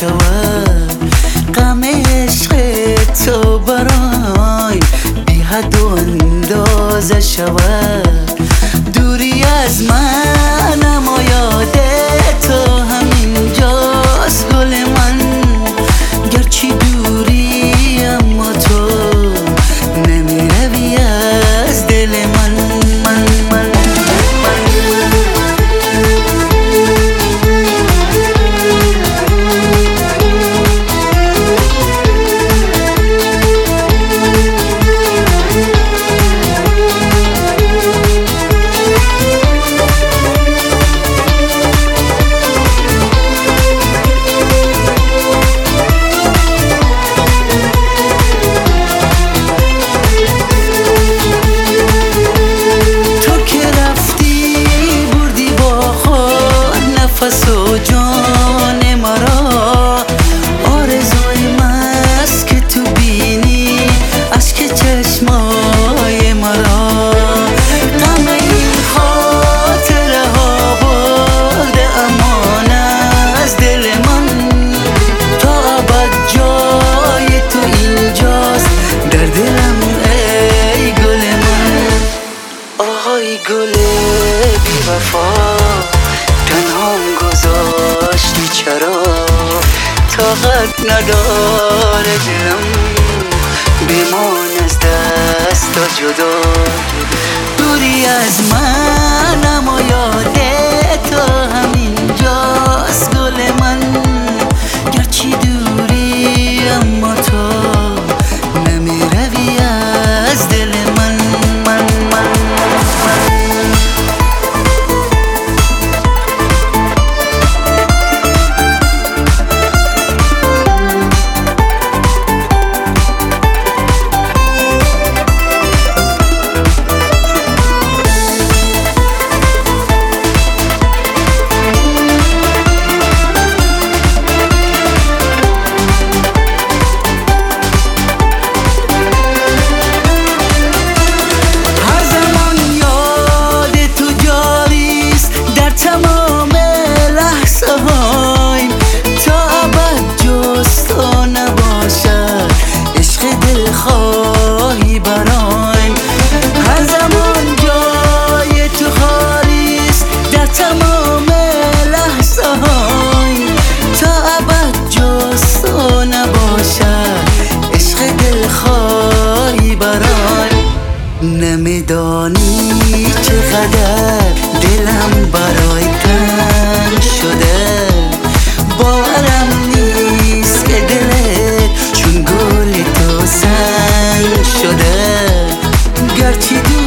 شود غم عشق تو برای بی حد و اندازه شود. دوری از من اما یاد تو همینجاست گل من، گرچه دوری اما تو نمیروی از دل من. نفس و جان مرا آرزوی مست که تو بینی اشک چشمای مرا. غم این خاطره ها برده امان از دل من، تا ابد جای تو اینجاست در دلم ای گل من. آهای گل بی وفا تنهام گذاشتی چرا؟ طاقت نداره دلم بمان از دست جدا. دوری از من اما یاد تو همینجاست گل من، گرچه دوری اما تو نمیروی از دل من. خواهی برایم هر زمان جای تو خالیست در تمام لحظه های، تا ابد جز تو نباشد عشق دل خواهی برایم. نمیدانی چقدر دلم برای تنگ شده، باورم نیست که دلت چون گل تو سنگ شده. گرچه